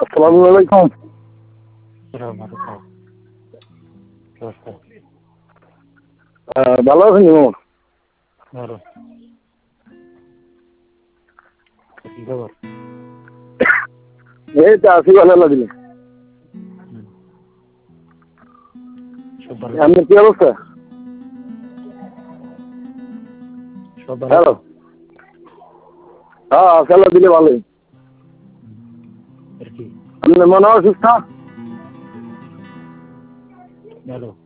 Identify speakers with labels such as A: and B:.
A: আসসালামু আলাইকুম। ভালো আছেন ইমাম? এই তো আছি ভালো লাগলে। আপনার কি অবস্থা? হ্যালো। হ্যাঁ আল্লাহ দিলে ভালোই। আপনার মনে অসুস্থ?